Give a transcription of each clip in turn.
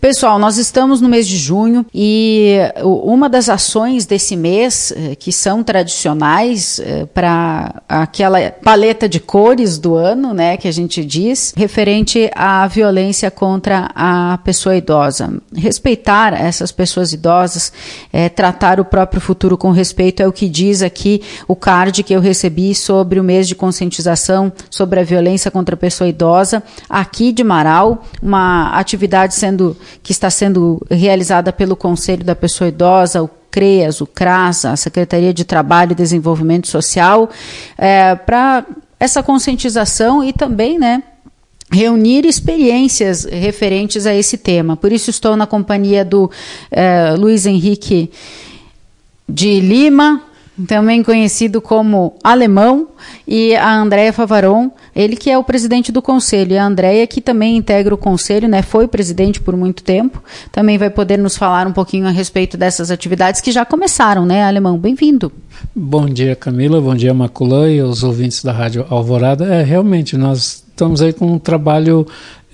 Pessoal, nós estamos no mês de junho e uma das ações desse mês, que são tradicionais para aquela paleta de cores do ano, né, que a gente diz, referente à violência contra a pessoa idosa. Respeitar essas pessoas idosas, tratar o próprio futuro com respeito é o que diz aqui o card que eu recebi sobre o mês de conscientização sobre a violência contra a pessoa idosa, aqui de Marau, uma atividade que está sendo realizada pelo Conselho da Pessoa Idosa, o CREAS, o CRAS, a Secretaria de Trabalho e Desenvolvimento Social, para essa conscientização e também, né, reunir experiências referentes a esse tema. Por isso estou na companhia do Luiz Henrique de Lima, também conhecido como Alemão, e a Andréia Favaron, ele que é o presidente do conselho, e a Andréia que também integra o conselho, né, foi presidente por muito tempo, também vai poder nos falar um pouquinho a respeito dessas atividades que já começaram, né, Alemão? Bem-vindo. Bom dia, Camila, bom dia, Maculã, e aos ouvintes da Rádio Alvorada. Realmente, nós estamos aí com um trabalho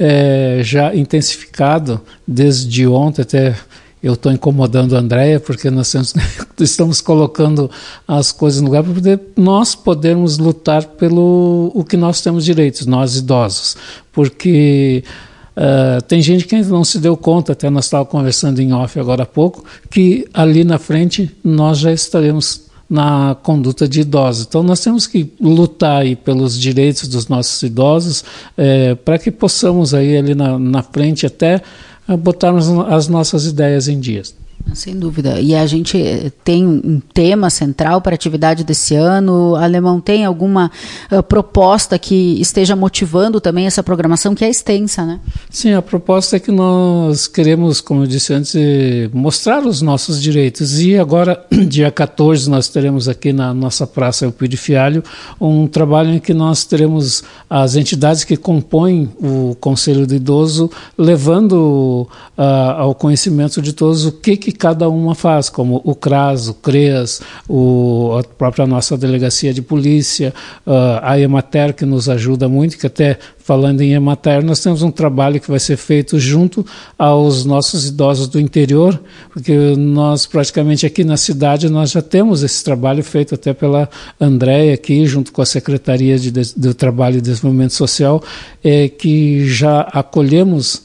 já intensificado desde ontem até. Eu estou incomodando a Andréia porque nós estamos colocando as coisas no lugar para nós podermos lutar pelo o que nós temos direitos, nós idosos. Porque tem gente que ainda não se deu conta, até nós estávamos conversando em off agora há pouco, que ali na frente nós já estaremos na conduta de idosos. Então nós temos que lutar aí pelos direitos dos nossos idosos para que possamos aí ali na frente até botarmos as nossas ideias em dias. Sem dúvida. E a gente tem um tema central para a atividade desse ano. Alemão, tem alguma proposta que esteja motivando também essa programação, que é extensa, né? Sim, a proposta é que nós queremos, como eu disse antes, mostrar os nossos direitos. E agora, dia 14, nós teremos aqui na nossa Praça Elpidio de Fialho um trabalho em que nós teremos as entidades que compõem o Conselho do Idoso levando ao conhecimento de todos o que cada uma faz, como o CRAS, o CREAS, a própria nossa delegacia de polícia, a Emater, que nos ajuda muito, que até falando em Emater, nós temos um trabalho que vai ser feito junto aos nossos idosos do interior, porque nós praticamente aqui na cidade nós já temos esse trabalho feito até pela Andréia aqui, junto com a Secretaria do Trabalho e Desenvolvimento Social, que já acolhemos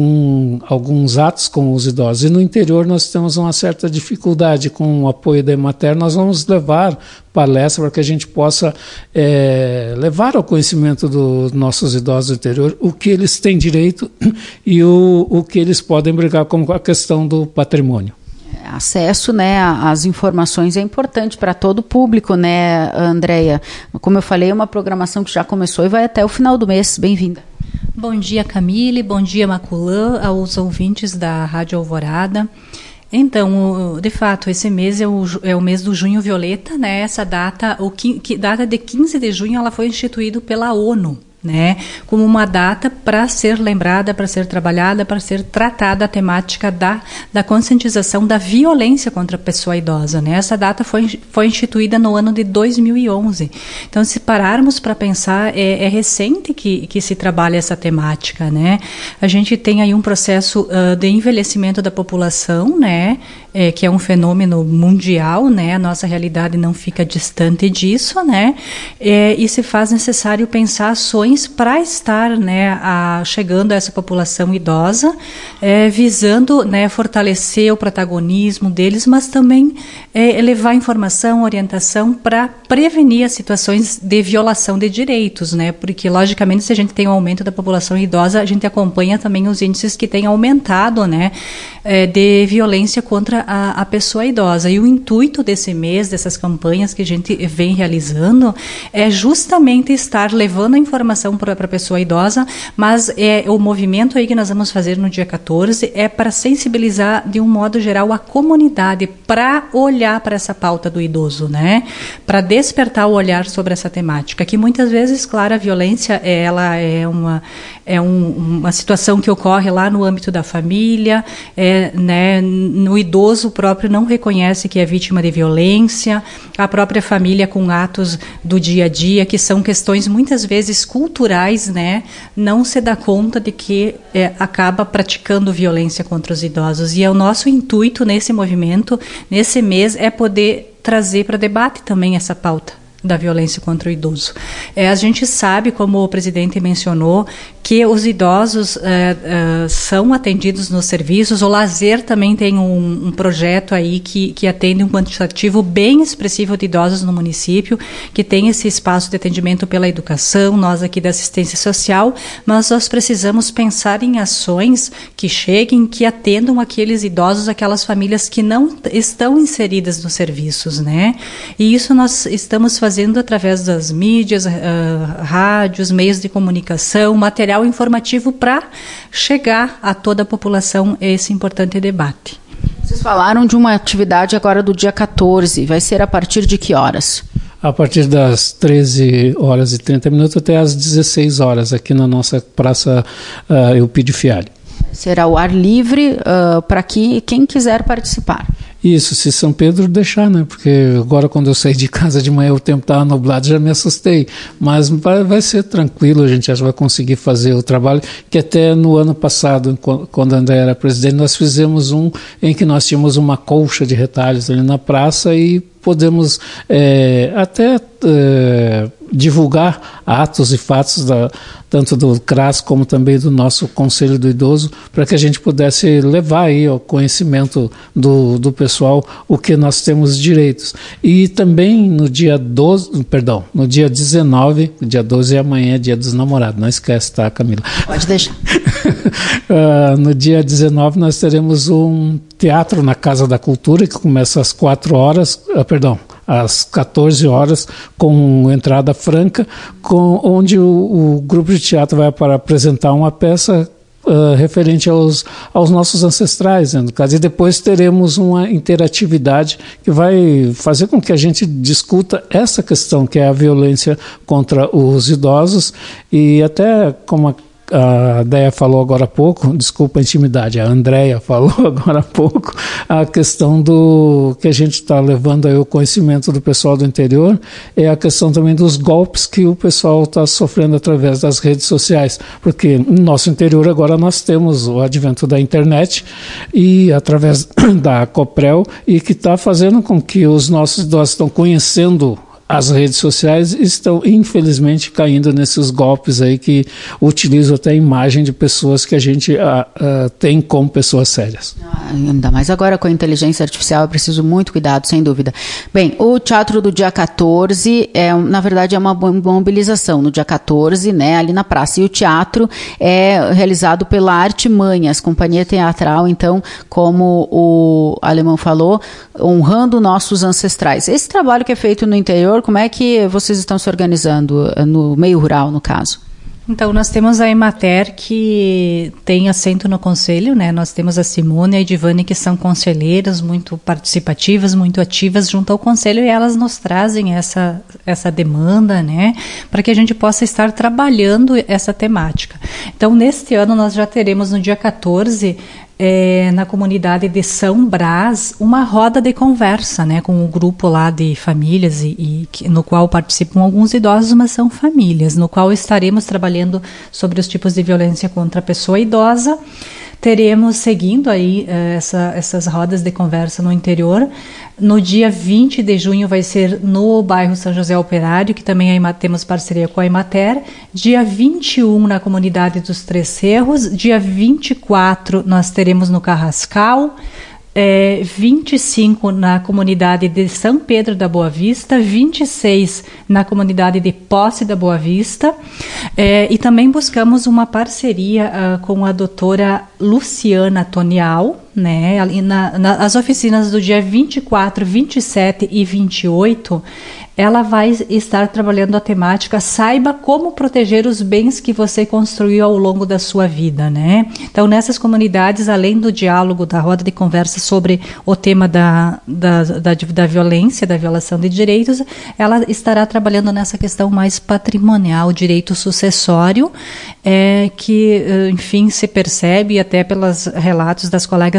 alguns atos com os idosos. E no interior nós temos uma certa dificuldade com o apoio da Emater. Nós vamos levar palestra para que a gente possa levar ao conhecimento dos nossos idosos do interior o que eles têm direito e o que eles podem brigar com a questão do patrimônio. Acesso, né, às informações é importante para todo o público, né, Andréia? Como eu falei, é uma programação que já começou e vai até o final do mês. Bem-vinda. Bom dia, Camille. Bom dia, Maculã, aos ouvintes da Rádio Alvorada. Então, de fato, esse mês é o mês do Junho Violeta, né? Essa data, data de 15 de junho, ela foi instituída pela ONU, né, como uma data para ser lembrada, para ser trabalhada, para ser tratada a temática da conscientização da violência contra a pessoa idosa, né? Essa data foi instituída no ano de 2011. Então, se pararmos para pensar, é recente que se trabalha essa temática, né? A gente tem aí um processo de envelhecimento da população, né? Que é um fenômeno mundial, né? A nossa realidade não fica distante disso, né? E se faz necessário pensar ações para estar, né, chegando a essa população idosa, visando, né, fortalecer o protagonismo deles, mas também levar informação, orientação para prevenir as situações de violação de direitos, né? Porque, logicamente, se a gente tem um aumento da população idosa, a gente acompanha também os índices que têm aumentado, né, de violência contra a pessoa idosa. E o intuito desse mês, dessas campanhas que a gente vem realizando, é justamente estar levando a informação para a pessoa idosa, mas o movimento aí que nós vamos fazer no dia 14 é para sensibilizar de um modo geral a comunidade para olhar para essa pauta do idoso, né? Para despertar o olhar sobre essa temática, que muitas vezes, claro, a violência ela é uma situação que ocorre lá no âmbito da família, né, o idoso próprio não reconhece que é vítima de violência, a própria família com atos do dia a dia, que são questões muitas vezes culturais, né, não se dá conta de que acaba praticando violência contra os idosos. E é o nosso intuito nesse movimento, nesse mês, é poder trazer para debate também essa pauta da violência contra o idoso. A gente sabe, como o presidente mencionou, que os idosos são atendidos nos serviços. O Lazer também tem um projeto aí que atende um quantitativo bem expressivo de idosos no município, que tem esse espaço de atendimento pela educação, nós aqui da assistência social, mas nós precisamos pensar em ações que cheguem, que atendam aqueles idosos, aquelas famílias que não estão inseridas nos serviços, né? E isso nós estamos fazendo através das mídias, rádios, meios de comunicação, material informativo para chegar a toda a população esse importante debate. Vocês falaram de uma atividade agora do dia 14, vai ser a partir de que horas? A partir das 13 horas e 30 minutos até às 16 horas, aqui na nossa Praça Eupídio Fialho. Será ao ar livre para quem quiser participar. Isso, se São Pedro deixar, né? Porque agora quando eu saí de casa de manhã o tempo estava nublado, já me assustei. Mas vai ser tranquilo, a gente acha que vai conseguir fazer o trabalho, que até no ano passado, quando André era presidente, nós fizemos em que nós tínhamos uma colcha de retalhos ali na praça e podemos até divulgar atos e fatos tanto do CRAS como também do nosso Conselho do Idoso, para que a gente pudesse levar aí ao conhecimento do pessoal o que nós temos direitos. E também no dia 19, o dia 12 é amanhã, é dia dos namorados, não esquece, tá, Camila? Pode deixar. No dia 19 nós teremos um teatro na Casa da Cultura, que começa às 14 horas, com entrada franca, onde o grupo de teatro vai para apresentar uma peça referente aos nossos ancestrais, né, no caso, e depois teremos uma interatividade que vai fazer com que a gente discuta essa questão, que é a violência contra os idosos, e até como a Deia falou agora há pouco, desculpa a intimidade, a Andréia falou agora há pouco, a questão do que a gente está levando aí o conhecimento do pessoal do interior, é a questão também dos golpes que o pessoal está sofrendo através das redes sociais, porque no nosso interior agora nós temos o advento da internet e através da Coprel, e que está fazendo com que os nossos idosos estão conhecendo as redes sociais, estão infelizmente caindo nesses golpes aí que utilizam até a imagem de pessoas que a gente tem como pessoas sérias. Ainda mais agora com a inteligência artificial, é preciso muito cuidado, sem dúvida. Bem, o teatro do dia 14 na verdade é uma mobilização no dia 14, né, ali na praça, e o teatro é realizado pela Artimanhas, companhia teatral, então, como o Alemão falou, honrando nossos ancestrais. Esse trabalho que é feito no interior, como é que vocês estão se organizando no meio rural, no caso? Então, nós temos a Emater, que tem assento no conselho, né? Nós temos a Simone e a Edivane, que são conselheiras muito participativas, muito ativas junto ao conselho, e elas nos trazem essa demanda, né? Para que a gente possa estar trabalhando essa temática. Então, neste ano, nós já teremos no dia 14, na comunidade de São Brás, uma roda de conversa, né, com o grupo lá de famílias no qual participam alguns idosos, mas são famílias, no qual estaremos trabalhando sobre os tipos de violência contra a pessoa idosa. Teremos, seguindo aí essas rodas de conversa no interior, no dia 20 de junho vai ser no bairro São José Operário, que também temos parceria com a Emater. Dia 21 na comunidade dos Três Cerros. Dia 24 nós teremos no Carrascal. 25 na comunidade de São Pedro da Boa Vista, 26 na comunidade de Posse da Boa Vista, e também buscamos uma parceria com a doutora Luciana Tonial, né, ali nas oficinas do dia 24, 27 e 28, ela vai estar trabalhando a temática Saiba como proteger os bens que você construiu ao longo da sua vida, né? Então, nessas comunidades, além do diálogo, da roda de conversa sobre o tema da violência, da violação de direitos, ela estará trabalhando nessa questão mais patrimonial, direito sucessório, que, enfim, se percebe, até pelos relatos das colegas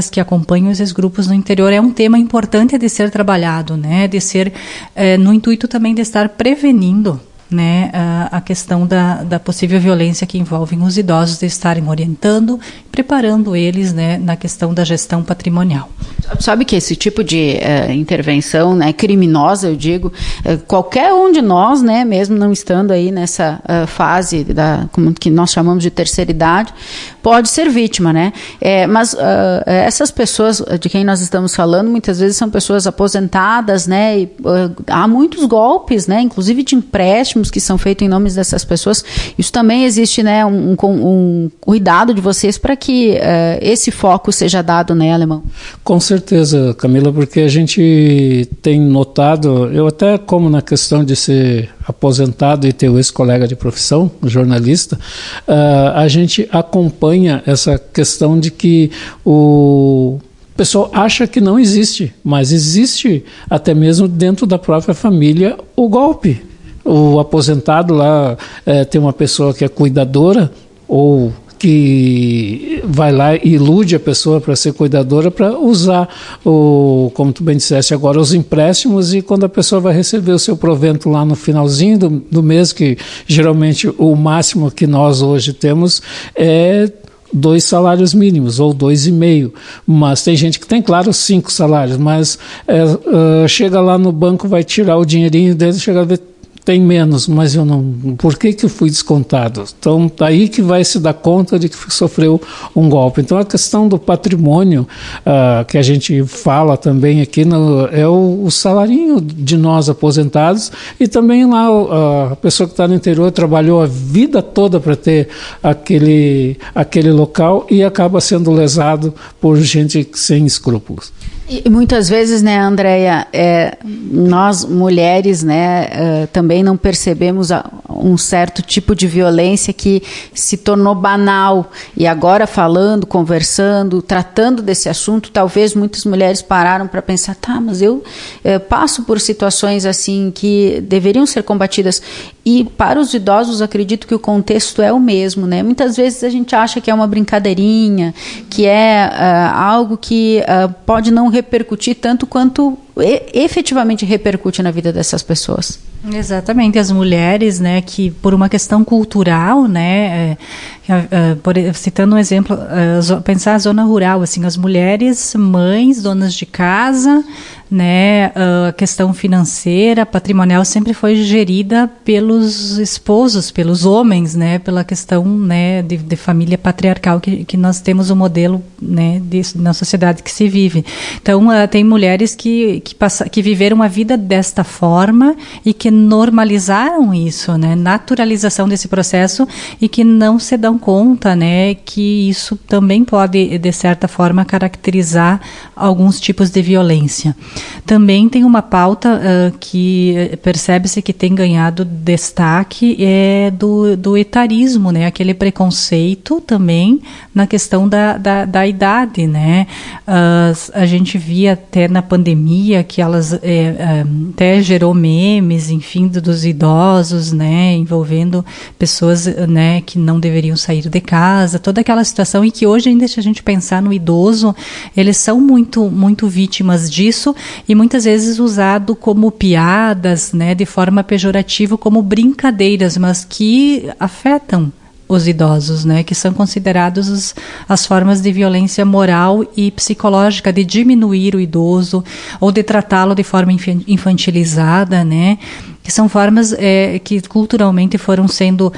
colegas que acompanham esses grupos no interior, é um tema importante de ser trabalhado, né? De ser, no intuito também de estar prevenindo, né, a questão da possível violência que envolve os idosos, de estarem orientando, preparando eles, né, na questão da gestão patrimonial. Sabe que esse tipo de intervenção, né, criminosa, eu digo, qualquer um de nós, né, mesmo não estando aí nessa fase como que nós chamamos de terceira idade, pode ser vítima, né? Mas essas pessoas de quem nós estamos falando, muitas vezes são pessoas aposentadas, né? E, há muitos golpes, né, inclusive de empréstimos que são feitos em nome dessas pessoas. Isso também existe, né, um cuidado de vocês para que esse foco seja dado, né, Alemão? Com certeza, Camila, porque a gente tem notado, eu até como na questão de ser aposentado e ter o ex-colega de profissão, jornalista, a gente acompanha essa questão de que o pessoal acha que não existe, mas existe até mesmo dentro da própria família o golpe. O aposentado lá tem uma pessoa que é cuidadora ou que vai lá e ilude a pessoa para ser cuidadora, para usar, como tu bem disseste agora, os empréstimos, e quando a pessoa vai receber o seu provento lá no finalzinho do mês, que geralmente o máximo que nós hoje temos é 2 salários mínimos, ou 2,5, mas tem gente que tem, claro, 5 salários, mas chega lá no banco, vai tirar o dinheirinho dele, chega a ver, tem menos, mas eu não... Por que eu fui descontado? Então, daí que vai se dar conta de que sofreu um golpe. Então, a questão do patrimônio, que a gente fala também aqui, é o salarinho de nós aposentados, e também lá a pessoa que está no interior trabalhou a vida toda para ter aquele local e acaba sendo lesado por gente sem escrúpulos. E muitas vezes, né, Andréia, nós mulheres, né, também não percebemos um certo tipo de violência que se tornou banal. E agora falando, conversando, tratando desse assunto, talvez muitas mulheres pararam para pensar, mas eu passo por situações assim que deveriam ser combatidas. E para os idosos, acredito que o contexto é o mesmo, né? Muitas vezes a gente acha que é uma brincadeirinha, que é algo que pode não repercutir tanto quanto efetivamente repercute na vida dessas pessoas. Exatamente, as mulheres, né, que por uma questão cultural, né, citando um exemplo, pensar a zona rural, assim, as mulheres, mães, donas de casa, né, a questão financeira, patrimonial sempre foi gerida pelos esposos, pelos homens, né, pela questão, né, de família patriarcal que nós temos o modelo, né, na sociedade que se vive. Então, tem mulheres que viveram a vida desta forma e que normalizaram isso, né, naturalização desse processo, e que não se dão conta, né, que isso também pode, de certa forma, caracterizar alguns tipos de violência. Também tem uma pauta que percebe-se que tem ganhado destaque, do etarismo, né, aquele preconceito também na questão da idade, né. A gente via até na pandemia que elas até gerou memes, enfim, dos idosos, né, envolvendo pessoas, né, que não deveriam sair de casa, toda aquela situação, e que hoje ainda, se a gente pensar no idoso, eles são muito, muito vítimas disso, e muitas vezes usado como piadas, né, de forma pejorativa, como brincadeiras, mas que afetam os idosos, né, que são considerados as formas de violência moral e psicológica, de diminuir o idoso ou de tratá-lo de forma infantilizada, né, que são formas que culturalmente foram sendo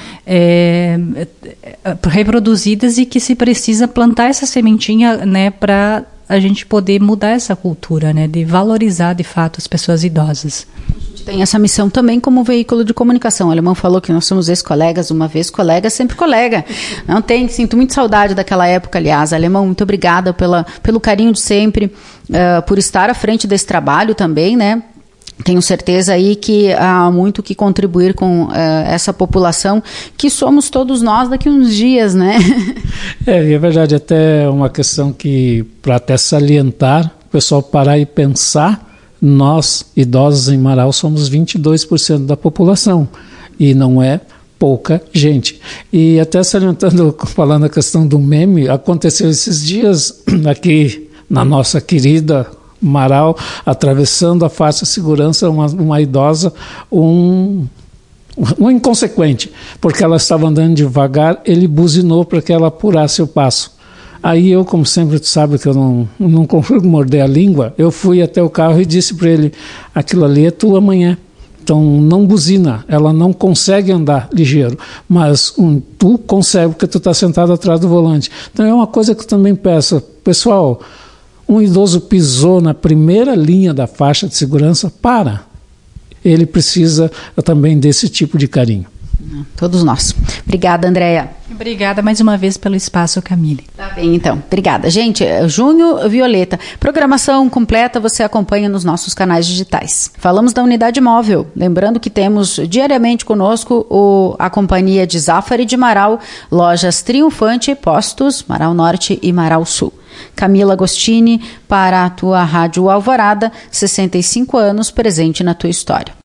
reproduzidas, e que se precisa plantar essa sementinha, né, para a gente poder mudar essa cultura, né, de valorizar de fato as pessoas idosas. Tem essa missão também como veículo de comunicação. O Alemão falou que nós somos ex-colegas, uma vez colega, sempre colega. Não tem, sinto muito saudade daquela época, aliás. Alemão, muito obrigada pelo carinho de sempre, por estar à frente desse trabalho também, né? Tenho certeza aí que há muito que contribuir com essa população, que somos todos nós daqui uns dias, né? É verdade, até uma questão que, para até salientar, o pessoal parar e pensar, nós, idosos em Marau, somos 22% da população, e não é pouca gente. E até salientando, falando a questão do meme, aconteceu esses dias aqui na nossa querida Marau, atravessando a faixa de segurança, uma idosa, um inconsequente, porque ela estava andando devagar, ele buzinou para que ela apurasse o passo. Aí eu, como sempre, tu sabe que eu não consigo morder a língua, eu fui até o carro e disse para ele, aquilo ali é tua amanhã. Então não buzina, ela não consegue andar ligeiro, mas tu consegue porque tu está sentado atrás do volante. Então é uma coisa que eu também peço, pessoal, um idoso pisou na primeira linha da faixa de segurança, ele precisa também desse tipo de carinho. Todos nós. Obrigada, Andréia. Obrigada mais uma vez pelo espaço, Camille. Tá bem, então. Obrigada. Gente, Junho Violeta. Programação completa você acompanha nos nossos canais digitais. Falamos da unidade móvel. Lembrando que temos diariamente conosco a companhia de Zafari de Marau, lojas Triunfante, Postos, Marau Norte e Marau Sul. Camila Agostini para a tua Rádio Alvorada, 65 anos, presente na tua história.